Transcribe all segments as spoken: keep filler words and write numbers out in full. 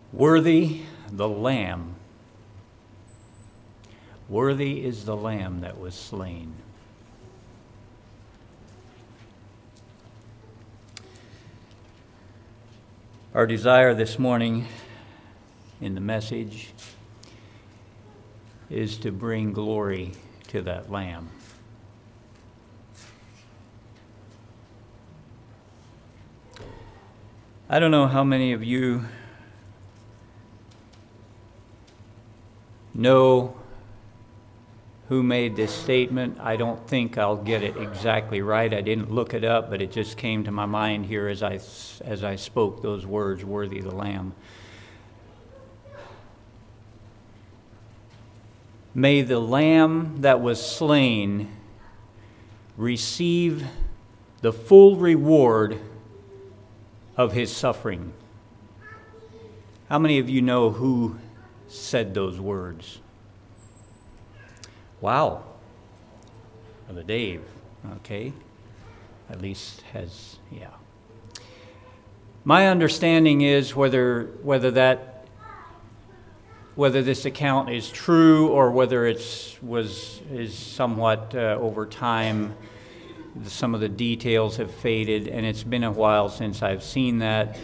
Worthy the Lamb. Worthy is the Lamb that was slain. Our desire this morning in the message is to bring glory to that Lamb. I don't know how many of you know who made this statement. I don't think I'll get it exactly right. I didn't look it up, but it just came to my mind here as I as I spoke those words, worthy the Lamb. May the Lamb that was slain receive the full reward of his suffering. How many of you know who said those words? Wow. Brother Dave, okay. At least has, yeah. My understanding is whether whether that whether this account is true or whether it's was is somewhat uh, over time, some of the details have faded, and it's been a while since I've seen that.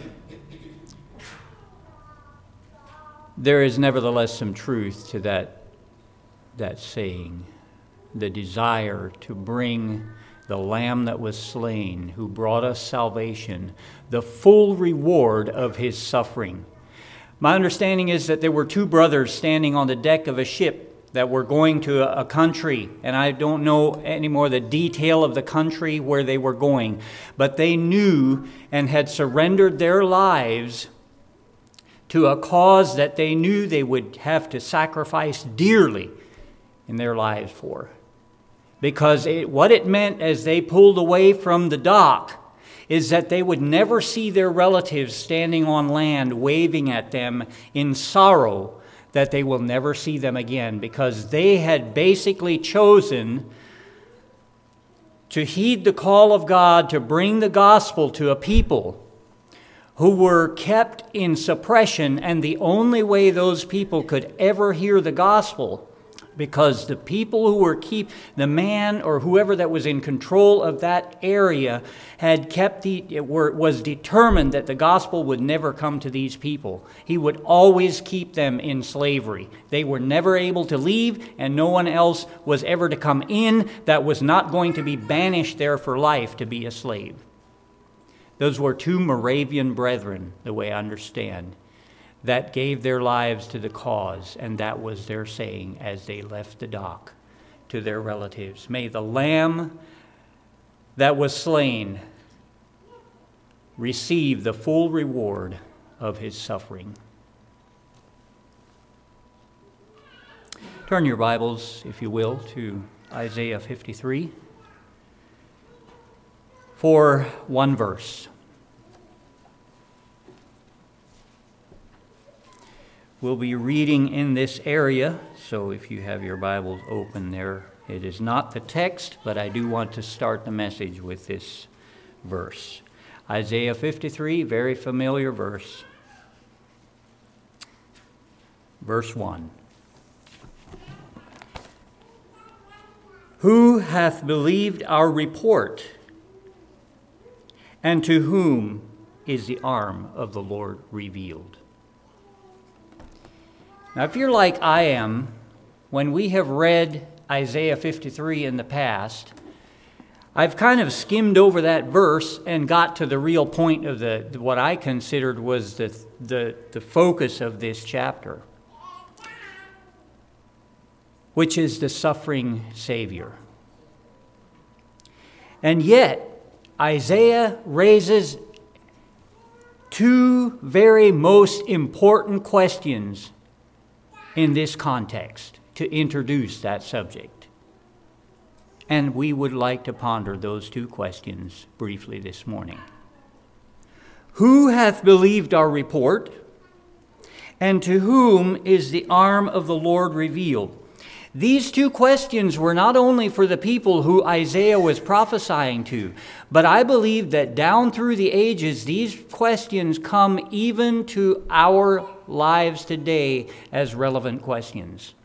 There is nevertheless some truth to that that saying, the desire to bring the Lamb that was slain, who brought us salvation, the full reward of his suffering. My understanding is that there were two brothers standing on the deck of a ship that were going to a, a country, and I don't know anymore the detail of the country where they were going, but they knew and had surrendered their lives to a cause that they knew they would have to sacrifice dearly in their lives for. Because it, what it meant as they pulled away from the dock is that they would never see their relatives standing on land waving at them in sorrow that they will never see them again, because they had basically chosen to heed the call of God to bring the gospel to a people who were kept in suppression, and the only way those people could ever hear the gospel, because the people who were keep the man or whoever that was in control of that area had kept the it were, was determined that the gospel would never come to these people. He would always keep them in slavery. They were never able to leave, and no one else was ever to come in that was not going to be banished there for life to be a slave. Those were two Moravian brethren, the way I understand, that gave their lives to the cause, and that was their saying as they left the dock to their relatives. May the Lamb that was slain receive the full reward of his suffering. Turn your Bibles, if you will, to Isaiah fifty-three for one verse. We'll be reading in this area, so if you have your Bibles open there, it is not the text, but I do want to start the message with this verse. Isaiah fifty-three, very familiar verse. Verse one. Who hath believed our report, and to whom is the arm of the Lord revealed? Now, if you're like I am, when we have read Isaiah fifty-three in the past, I've kind of skimmed over that verse and got to the real point of the what I considered was the, the, the focus of this chapter, which is the suffering Savior. And yet, Isaiah raises two very most important questions in this context to introduce that subject. And we would like to ponder those two questions briefly this morning. Who hath believed our report? And to whom is the arm of the Lord revealed? These two questions were not only for the people who Isaiah was prophesying to, but I believe that down through the ages, these questions come even to our lives today as relevant questions.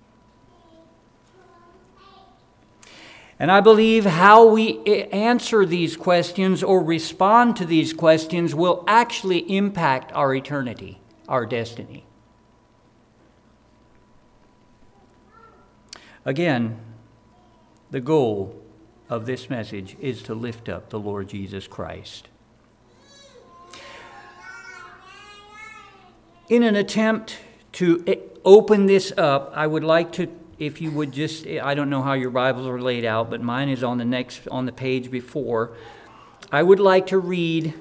And I believe how we answer these questions or respond to these questions will actually impact our eternity, our destiny. Again, the goal of this message is to lift up the Lord Jesus Christ. In an attempt to open this up, I would like to, if you would just, I don't know how your Bibles are laid out, but mine is on the next, on the page before. I would like to read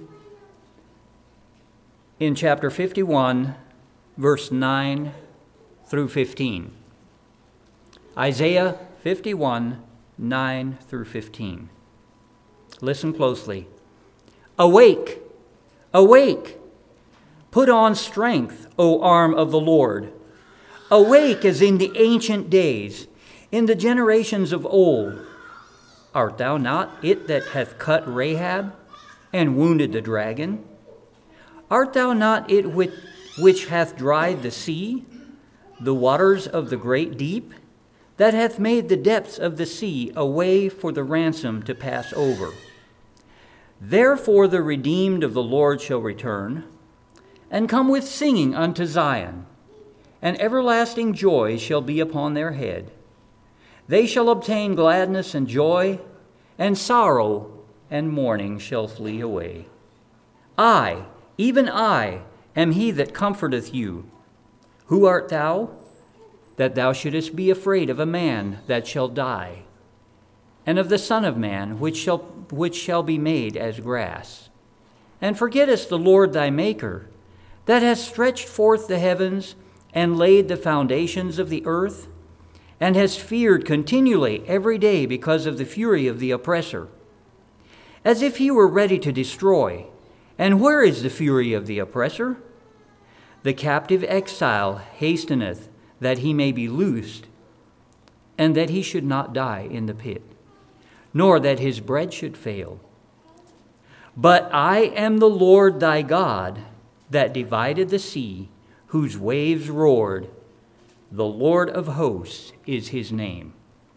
in chapter fifty-one, verse nine through fifteen. Isaiah fifty-one, nine through fifteen. Listen closely. Awake, awake, put on strength, O arm of the Lord. Awake as in the ancient days, in the generations of old. Art thou not it that hath cut Rahab and wounded the dragon? Art thou not it which, which hath dried the sea, the waters of the great deep, that hath made the depths of the sea a way for the ransom to pass over? Therefore the redeemed of the Lord shall return, and come with singing unto Zion, and everlasting joy shall be upon their head. They shall obtain gladness and joy, and sorrow and mourning shall flee away. I, even I, am he that comforteth you. Who art thou, that thou shouldest be afraid of a man that shall die, and of the Son of Man, which shall, which shall be made as grass? And forgettest the Lord thy Maker, that hast stretched forth the heavens, and laid the foundations of the earth, and hast feared continually every day because of the fury of the oppressor, as if he were ready to destroy. And where is the fury of the oppressor? The captive exile hasteneth that he may be loosed, and that he should not die in the pit, nor that his bread should fail. But I am the Lord thy God, that divided the sea, whose waves roared. The Lord of hosts is his name.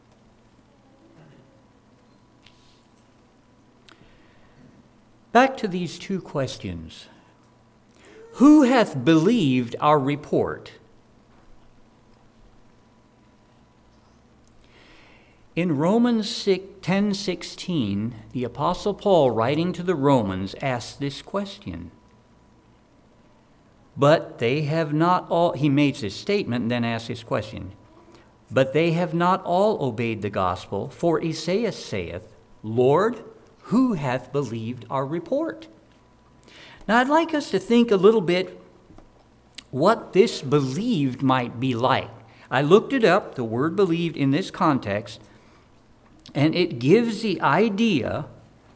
Back to these two questions. Who hath believed our report? In Romans ten sixteen, the Apostle Paul, writing to the Romans, asks this question. But they have not all, he makes this statement and then asks this question. But they have not all obeyed the gospel, for Esaias saith, Lord, who hath believed our report? Now I'd like us to think a little bit what this believed might be like. I looked it up, the word believed in this context, and it gives the idea.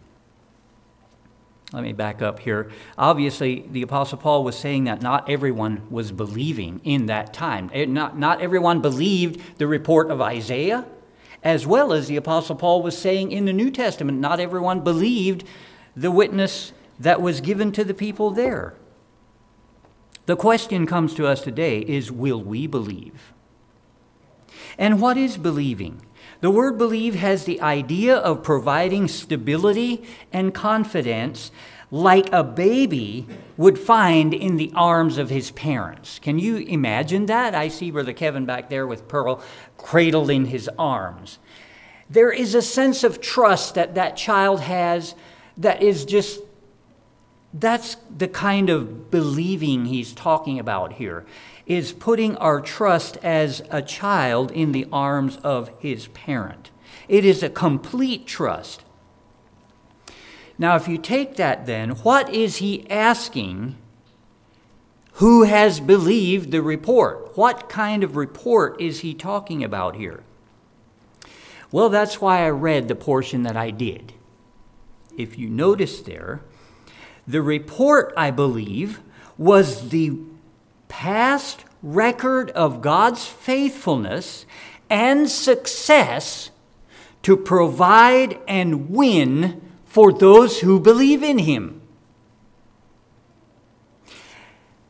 Let me back up here. Obviously, the Apostle Paul was saying that not everyone was believing in that time. Not, not everyone believed the report of Isaiah, as well as the Apostle Paul was saying in the New Testament, not everyone believed the witness that was given to the people there. The question comes to us today is, will we believe? And what is believing? The word believe has the idea of providing stability and confidence like a baby would find in the arms of his parents. Can you imagine that? I see Brother Kevin back there with Pearl cradled in his arms. There is a sense of trust that that child has that is just, that's the kind of believing he's talking about here, is putting our trust as a child in the arms of his parent. It is a complete trust. Now, if you take that then, what is he asking? Who has believed the report? What kind of report is he talking about here? Well, that's why I read the portion that I did. If you notice there, the report, I believe, was the past record of God's faithfulness and success to provide and win for those who believe in him.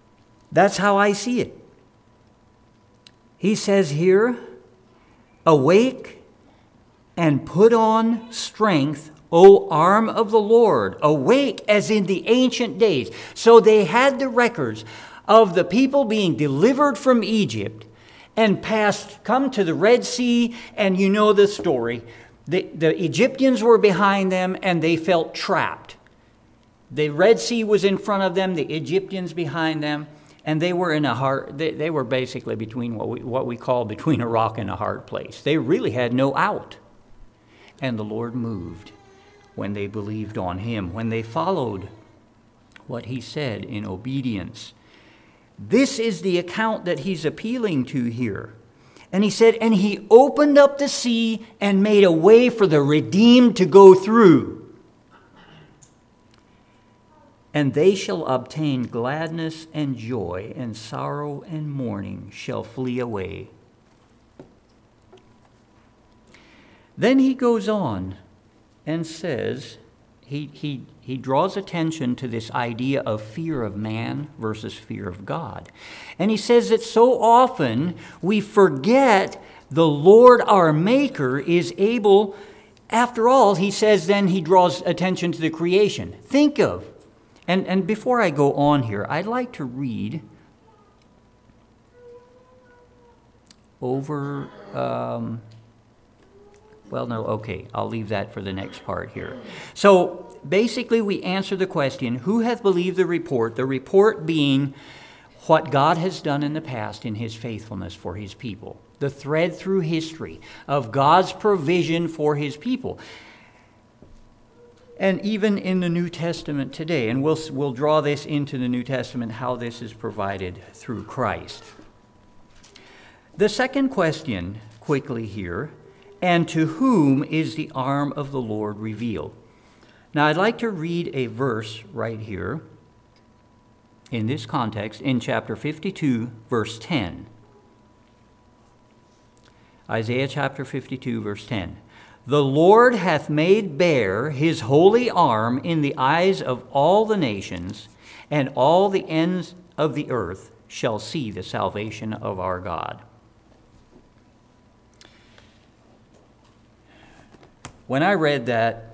That's how I see it. He says here, awake and put on strength, O arm of the Lord. Awake as in the ancient days. So they had the records of the people being delivered from Egypt and passed, come to the Red Sea, and you know the story. The, the Egyptians were behind them and they felt trapped. The Red Sea was in front of them, the Egyptians behind them, and they were in a hard, they, they were basically between what we, what we call between a rock and a hard place. They really had no out. And the Lord moved when they believed on him, when they followed what he said in obedience. This is the account that he's appealing to here. And he said, and he opened up the sea and made a way for the redeemed to go through. And they shall obtain gladness and joy, and sorrow and mourning shall flee away. Then he goes on and says, he, he, he draws attention to this idea of fear of man versus fear of God. And he says that so often we forget the Lord our Maker is able, after all, he says, then he draws attention to the creation. Think of, and, and before I go on here, I'd like to read over... Um, Well, no, okay, I'll leave that for the next part here. So basically we answer the question, who hath believed the report? The report being what God has done in the past in his faithfulness for his people. The thread through history of God's provision for his people. And even in the New Testament today, and we'll, we'll draw this into the New Testament, how this is provided through Christ. The second question, quickly here, and to whom is the arm of the Lord revealed? Now, I'd like to read a verse right here in this context in chapter fifty-two, verse ten. Isaiah chapter fifty-two, verse ten. The Lord hath made bare his holy arm in the eyes of all the nations, and all the ends of the earth shall see the salvation of our God. When I read that,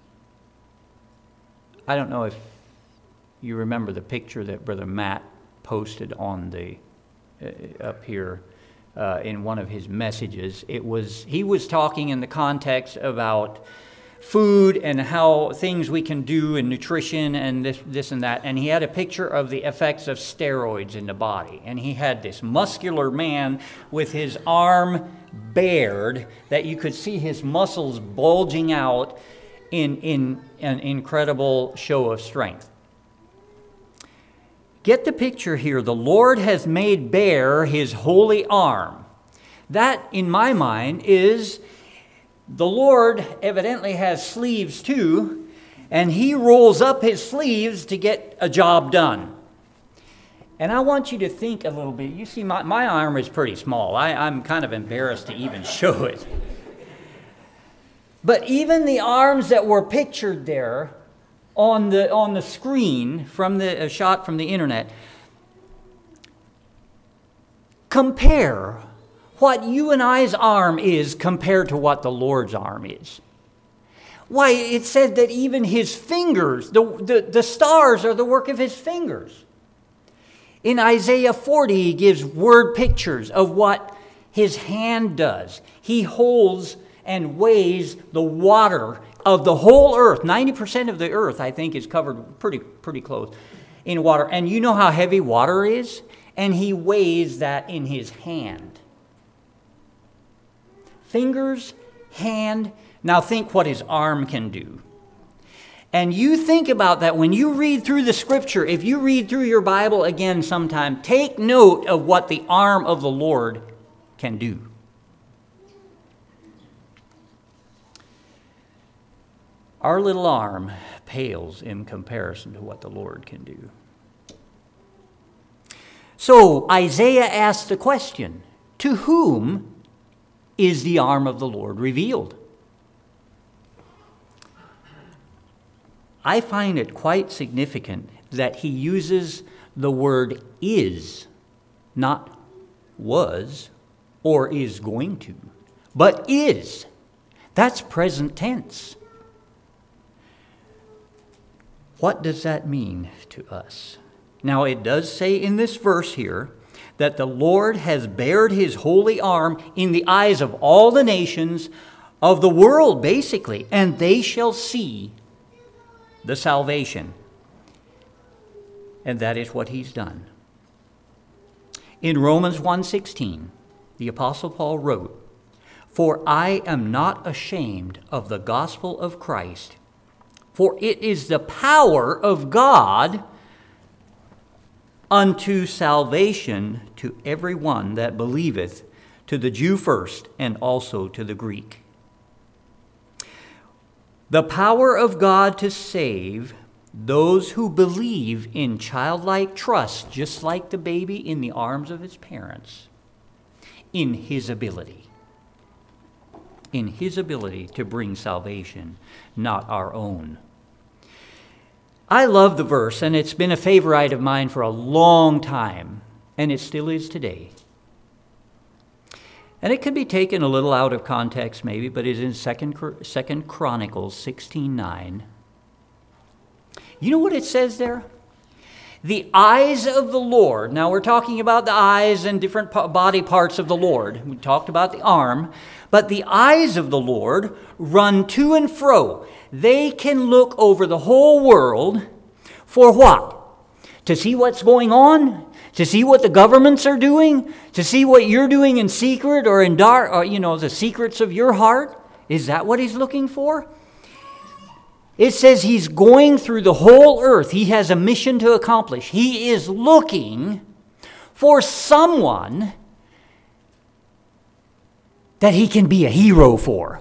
I don't know if you remember the picture that Brother Matt posted on the uh, up here uh, in one of his messages. It was he was talking in the context about food and how things we can do in nutrition and this this and that, and he had a picture of the effects of steroids in the body, and he had this muscular man with his arm bared that you could see his muscles bulging out in, in an incredible show of strength. Get the picture here. The Lord has made bare his holy arm. That, in my mind, is the Lord evidently has sleeves too, and he rolls up his sleeves to get a job done. And I want you to think a little bit. You see, my, my arm is pretty small. I, I'm kind of embarrassed to even show it. But even the arms that were pictured there on the on the screen from the a shot from the internet, compare what you and I's arm is compared to what the Lord's arm is. Why, it said that even his fingers, the, the, the stars are the work of his fingers. In Isaiah forty, he gives word pictures of what his hand does. He holds and weighs the water of the whole earth. ninety percent of the earth, I think, is covered pretty, pretty close in water. And you know how heavy water is? And he weighs that in his hand. Fingers, hand. Now think what his arm can do. And you think about that when you read through the scripture. If you read through your Bible again sometime, take note of what the arm of the Lord can do. Our little arm pales in comparison to what the Lord can do. So Isaiah asked the question, to whom is the arm of the Lord revealed? I find it quite significant that he uses the word is, not was or is going to, but is. That's present tense. What does that mean to us? Now, it does say in this verse here that the Lord has bared his holy arm in the eyes of all the nations of the world, basically, and they shall see the salvation. And that is what he's done. In Romans one sixteen, the Apostle Paul wrote, "For I am not ashamed of the gospel of Christ, for it is the power of God unto salvation to every one that believeth, to the Jew first, and also to the Greek." The power of God to save those who believe in childlike trust, just like the baby in the arms of his parents, in his ability. In his ability to bring salvation, not our own. I love the verse, and it's been a favorite of mine for a long time, and it still is today. And it could be taken a little out of context maybe, but it's in Second Chronicles sixteen nine. You know what it says there? The eyes of the Lord. Now we're talking about the eyes and different body parts of the Lord. We talked about the arm. But the eyes of the Lord run to and fro. They can look over the whole world for what? To see what's going on? To see what the governments are doing? To see what you're doing in secret or in dark, or, you know, the secrets of your heart? Is that what he's looking for? It says he's going through the whole earth. He has a mission to accomplish. He is looking for someone that he can be a hero for.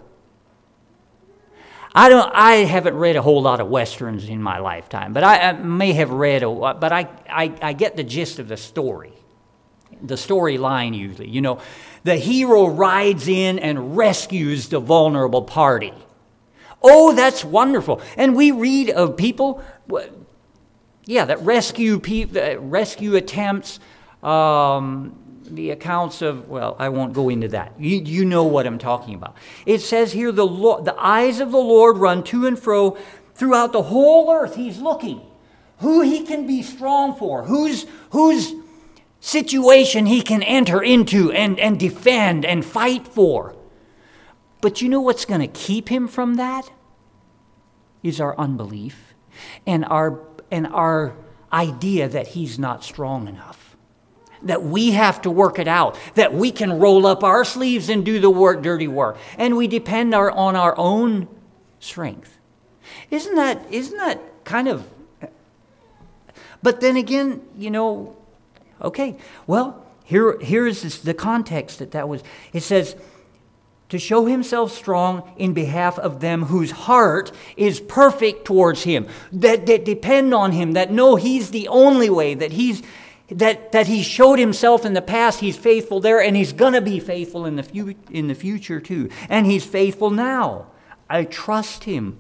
I don't. I haven't read a whole lot of Westerns in my lifetime, but I, I may have read a. But I, I, I get the gist of the story, the storyline usually. You know, the hero rides in and rescues the vulnerable party. Oh, that's wonderful! And we read of people, yeah, that rescue people, rescue attempts. Um, The accounts of, well, I won't go into that. You, you know what I'm talking about. It says here, the Lord, the eyes of the Lord run to and fro throughout the whole earth. He's looking who he can be strong for, whose, whose situation he can enter into and, and defend and fight for. But you know what's going to keep him from that? Is our unbelief and our, and our idea that he's not strong enough. That we have to work it out, that we can roll up our sleeves and do the work, dirty work, and we depend our, on our own strength. Isn't that, isn't that kind of... But then again, you know, okay, well, here, here is the context that that was. It says, to show himself strong in behalf of them whose heart is perfect towards him, that, that depend on him, that know he's the only way, that he's... That, that he showed himself in the past, he's faithful there, and he's going to be faithful in the, fu- in the future too. And he's faithful now. I trust him.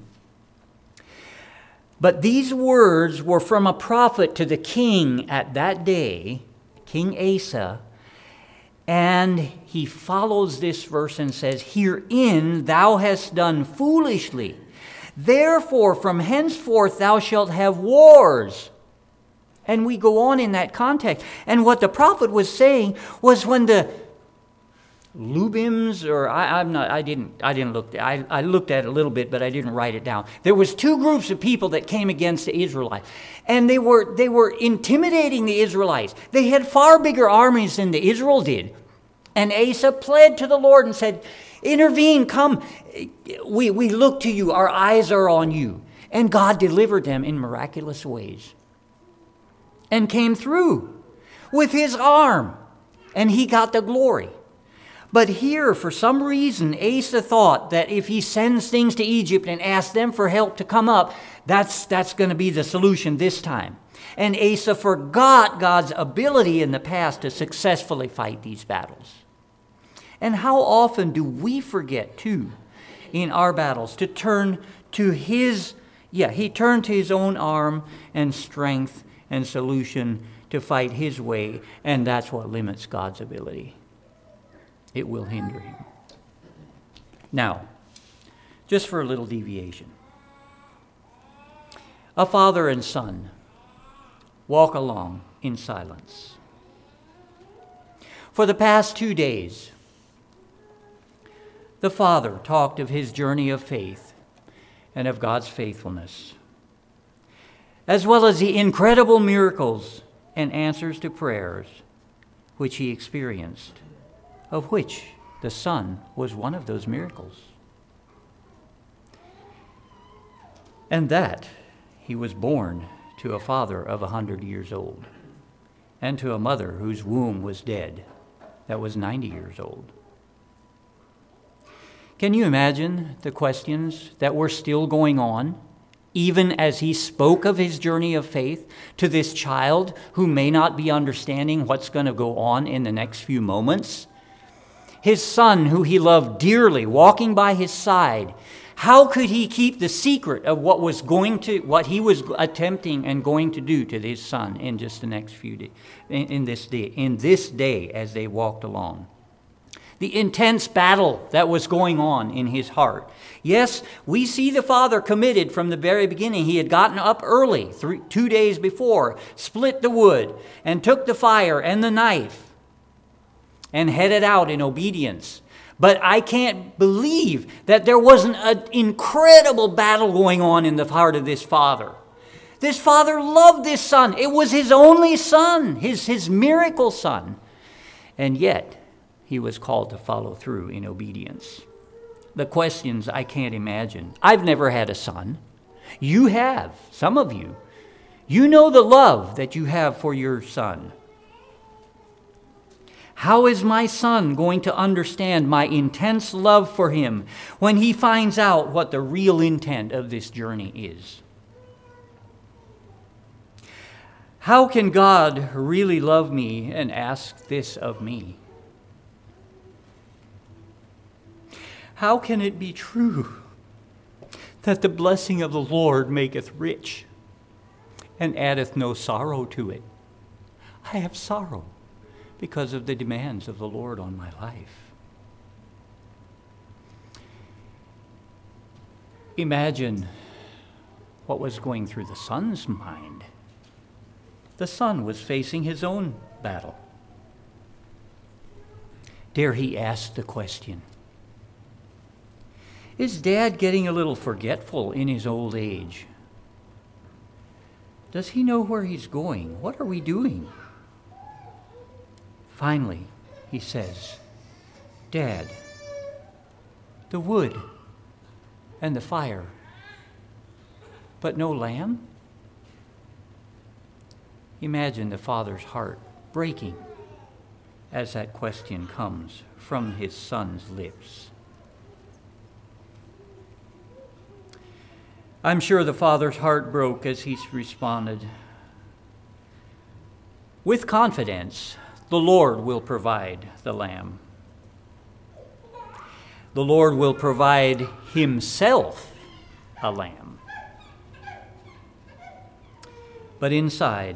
But these words were from a prophet to the king at that day, King Asa. And he follows this verse and says, "Herein thou hast done foolishly. Therefore from henceforth thou shalt have wars." And we go on in that context. And what the prophet was saying was when the Lubims, or I, I'm not, I didn't, I didn't look. I, I looked at it a little bit, but I didn't write it down. There was two groups of people that came against the Israelites, and they were they were intimidating the Israelites. They had far bigger armies than the Israel did, and Asa pled to the Lord and said, "Intervene, come. We we look to you. Our eyes are on you." And God delivered them in miraculous ways. And came through with his arm, and he got the glory. But here, for some reason, Asa thought that if he sends things to Egypt and asks them for help to come up, that's, that's going to be the solution this time. And Asa forgot God's ability in the past to successfully fight these battles. And how often do we forget, too, in our battles, to turn to his, yeah, he turned to his own arm and strength and solution to fight his way, and that's what limits God's ability. It will hinder him. Now, just for a little deviation. A father and son walk along in silence. For the past two days, the father talked of his journey of faith and of God's faithfulness, as well as the incredible miracles and answers to prayers which he experienced, of which the son was one of those miracles. And that he was born to a father of a hundred years old, and to a mother whose womb was dead, that was ninety years old. Can you imagine the questions that were still going on, even as he spoke of his journey of faith to this child who may not be understanding what's going to go on in the next few moments? His son, who he loved dearly, walking by his side. How could he keep the secret of what was going to, what he was attempting and going to do to his son in just the next few days, in, in this day, in this day as they walked along? The intense battle that was going on in his heart. Yes, we see the father committed from the very beginning. He had gotten up early, three, two days before, split the wood, and took the fire and the knife, and headed out in obedience. But I can't believe that there wasn't an incredible battle going on in the heart of this father. This father loved this son. It was his only son, his, his miracle son. And yet, he was called to follow through in obedience. The questions I can't imagine. I've never had a son. You have, some of you. You know the love that you have for your son. How is my son going to understand my intense love for him when he finds out what the real intent of this journey is? How can God really love me and ask this of me? How can it be true that the blessing of the Lord maketh rich and addeth no sorrow to it? I have sorrow because of the demands of the Lord on my life. Imagine what was going through the son's mind. The son was facing his own battle. Dare he ask the question, is Dad getting a little forgetful in his old age? Does he know where he's going? What are we doing? Finally, he says, Dad, the wood and the fire, but no lamb? Imagine the father's heart breaking as that question comes from his son's lips. I'm sure the father's heart broke as he responded, with confidence, the Lord will provide the lamb. The Lord will provide himself a lamb. But inside,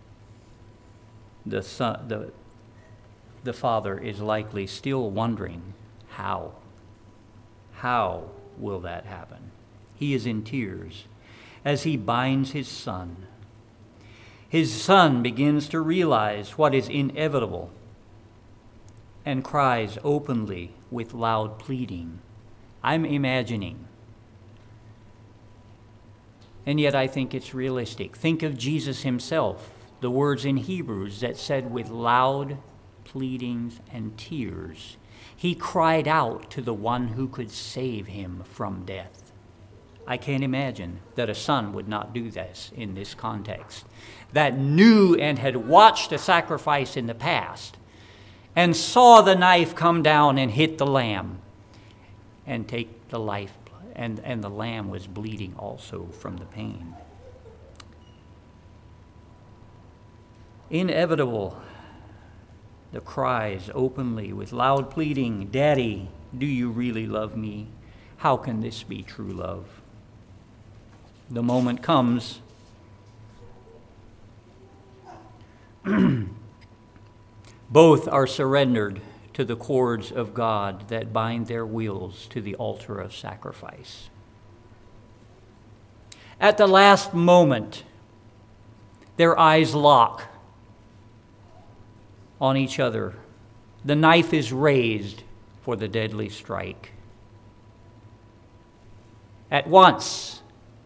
the son, the, the father is likely still wondering how. How will that happen? He is in tears as he binds his son. His son begins to realize what is inevitable and cries openly with loud pleading. I'm imagining. And yet I think it's realistic. Think of Jesus himself, the words in Hebrews that said with loud pleadings and tears, he cried out to the one who could save him from death. I can't imagine that a son would not do this in this context, that knew and had watched a sacrifice in the past and saw the knife come down and hit the lamb and take the life, and, and the lamb was bleeding also from the pain. Inevitable, the cries openly with loud pleading, Daddy, do you really love me? How can this be true love? The moment comes Both are surrendered to the cords of God that bind their wheels to the altar of sacrifice. At the last moment, their eyes lock on each other. The knife is raised for the deadly strike. At once,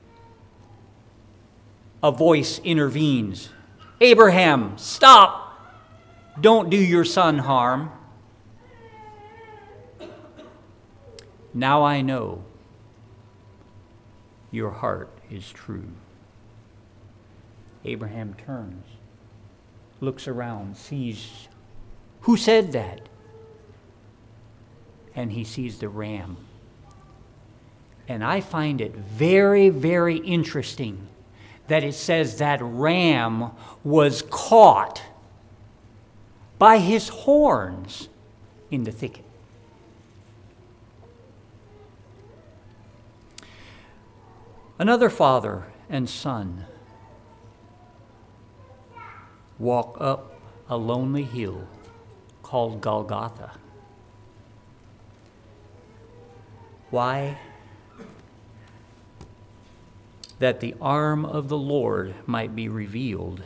a voice intervenes. Abraham, stop! Don't do your son harm. Now I know your heart is true. Abraham turns, looks around, sees who said that, and he sees the ram. And I find it very, very interesting that it says that ram was caught by his horns in the thicket. Another father and son walk up a lonely hill called Golgotha. Why? That the arm of the Lord might be revealed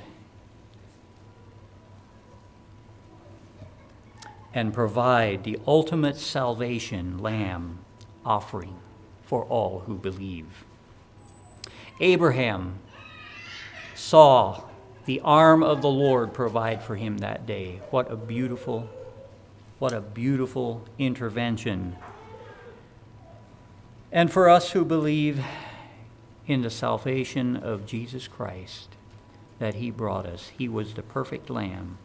and provide the ultimate salvation lamb offering for all who believe. Abraham saw the arm of the Lord provide for him that day. What a beautiful, what a beautiful intervention. And for us who believe in the salvation of Jesus Christ that he brought us, he was the perfect lamb.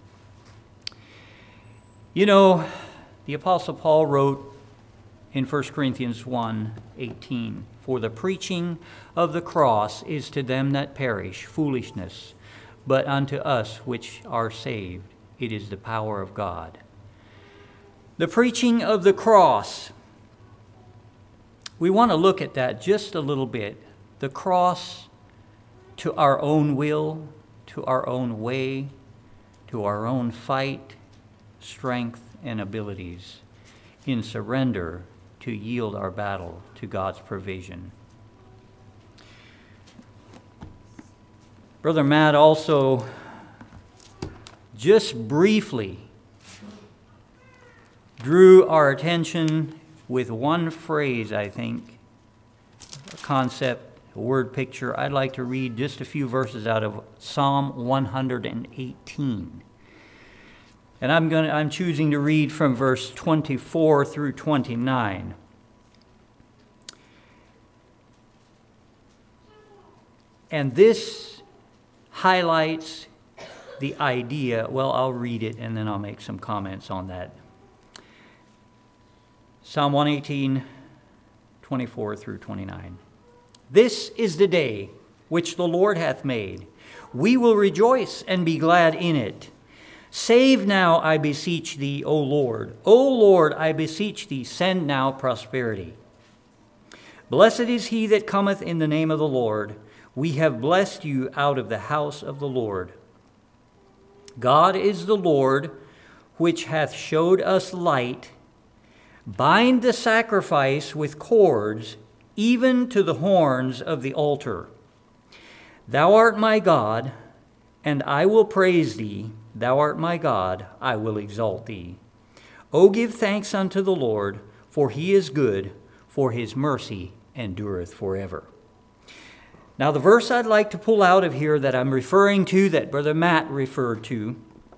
You know, the Apostle Paul wrote in First Corinthians one eighteen, for the preaching of the cross is to them that perish foolishness, but unto us which are saved it is the power of God. The preaching of the cross, we want to look at that just a little bit. The cross to our own will, to our own way, to our own fight, strength, and abilities, in surrender to yield our battle to God's provision. Brother Matt also just briefly drew our attention with one phrase, I think, a concept, a word picture. I'd like to read just a few verses out of Psalm one hundred eighteen. And I'm going to, I'm choosing to read from verse twenty-four through twenty-nine. And this highlights the idea. Well, I'll read it and then I'll make some comments on that. Psalm one eighteen, twenty-four through twenty-nine. This is the day which the Lord hath made. We will rejoice and be glad in it. Save now, I beseech thee, O Lord. O Lord, I beseech thee, send now prosperity. Blessed is he that cometh in the name of the Lord. We have blessed you out of the house of the Lord. God is the Lord, which hath showed us light. Bind the sacrifice with cords, even to the horns of the altar. Thou art my God, and I will praise thee. Thou art my God, I will exalt thee. O give thanks unto the Lord, for he is good, for his mercy endureth forever. Now the verse I'd like to pull out of here that I'm referring to, that Brother Matt referred to,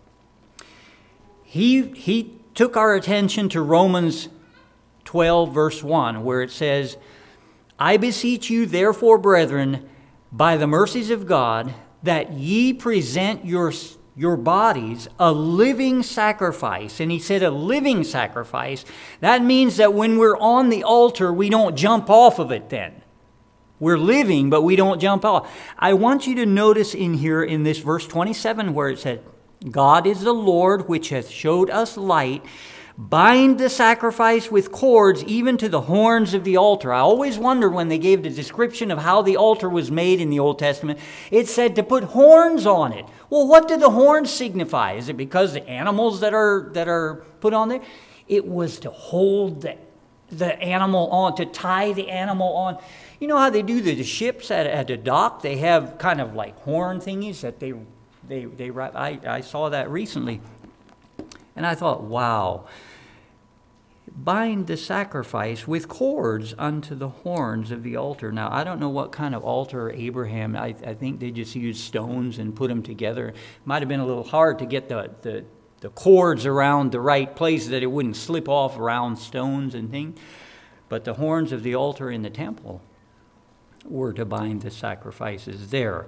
he, he took our attention to Romans twelve, verse one, where it says, I beseech you, therefore, brethren, by the mercies of God, that ye present your your bodies a living sacrifice. And he said a living sacrifice. That means that when we're on the altar, we don't jump off of it then. We're living, but we don't jump off. I want you to notice in here in this verse twenty-seven where it said, God is the Lord which hath showed us light. Bind the sacrifice with cords even to the horns of the altar. I always wondered when they gave the description of how the altar was made in the Old Testament, it said to put horns on it. Well, what do the horns signify? Is it because the animals that are that are put on there? It was to hold the, the animal on, to tie the animal on. You know how they do the, the ships at, at the dock? They have kind of like horn thingies that they they they wrap. I, I saw that recently. And I thought, wow, bind the sacrifice with cords unto the horns of the altar. Now, I don't know what kind of altar Abraham, I, I think they just used stones and put them together. It might have been a little hard to get the, the, the cords around the right place that it wouldn't slip off around stones and things. But the horns of the altar in the temple were to bind the sacrifices there.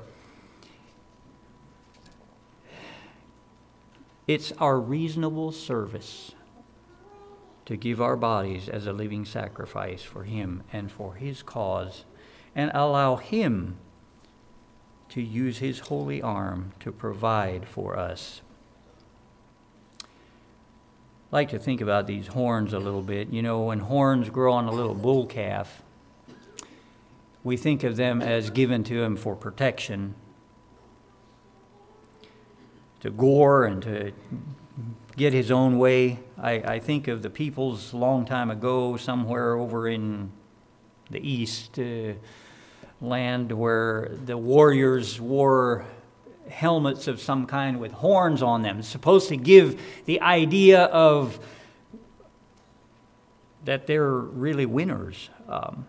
It's our reasonable service to give our bodies as a living sacrifice for Him and for His cause, and allow Him to use His holy arm to provide for us. I like to think about these horns a little bit. You know, when horns grow on a little bull calf, we think of them as given to him for protection, to gore and to get his own way. I, I think of the peoples a long time ago, somewhere over in the east uh, land, where the warriors wore helmets of some kind with horns on them. It's supposed to give the idea of that they're really winners. Um,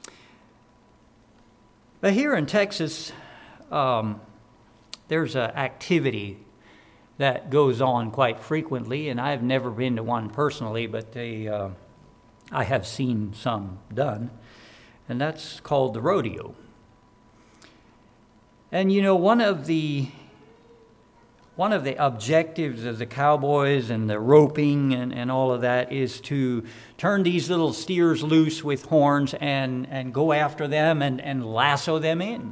but here in Texas, um, there's an activity that goes on quite frequently, and I've never been to one personally, but they, uh, I have seen some done, and that's called the rodeo. And you know, one of the one of the objectives of the cowboys and the roping and, and all of that is to turn these little steers loose with horns and, and go after them and, and lasso them in.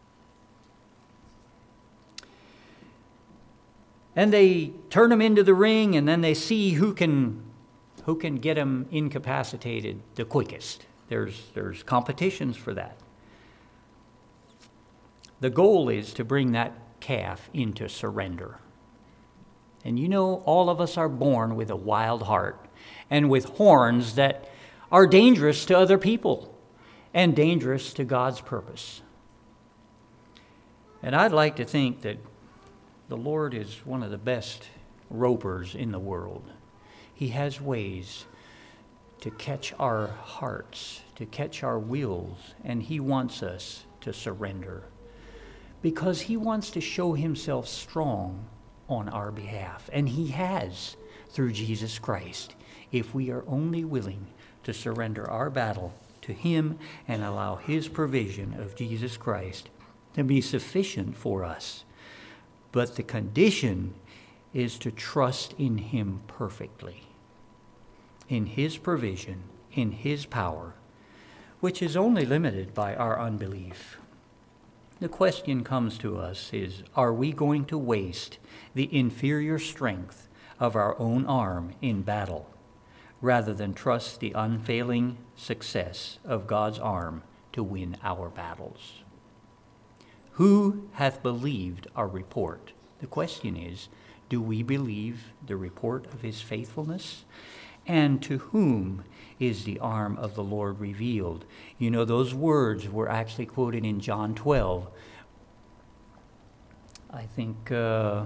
And they turn them into the ring, and then they see who can who can get them incapacitated the quickest. There's there's competitions for that. The goal is to bring that calf into surrender. And you know, all of us are born with a wild heart and with horns that are dangerous to other people and dangerous to God's purpose. And I'd like to think that the Lord is one of the best ropers in the world. He has ways to catch our hearts, to catch our wills, and He wants us to surrender because He wants to show Himself strong on our behalf. And He has through Jesus Christ, if we are only willing to surrender our battle to Him and allow His provision of Jesus Christ to be sufficient for us. But the condition is to trust in Him perfectly, in His provision, in His power, which is only limited by our unbelief. The question comes to us is, are we going to waste the inferior strength of our own arm in battle, rather than trust the unfailing success of God's arm to win our battles? Who hath believed our report? The question is, do we believe the report of His faithfulness? And to whom is the arm of the Lord revealed? You know, those words were actually quoted in John twelve. I think uh,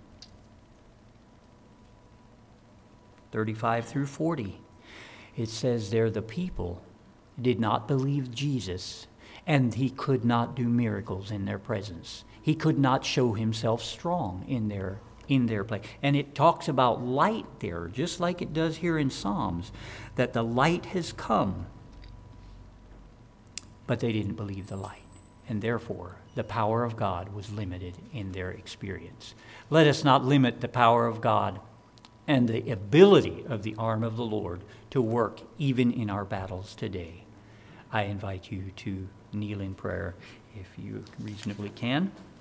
thirty-five through forty. It says there, the people did not believe Jesus, and He could not do miracles in their presence. He could not show Himself strong in their in their place. And it talks about light there, just like it does here in Psalms, that the light has come, but they didn't believe the light. And therefore, the power of God was limited in their experience. Let us not limit the power of God and the ability of the arm of the Lord to work even in our battles today. I invite you to kneel in prayer if you reasonably can.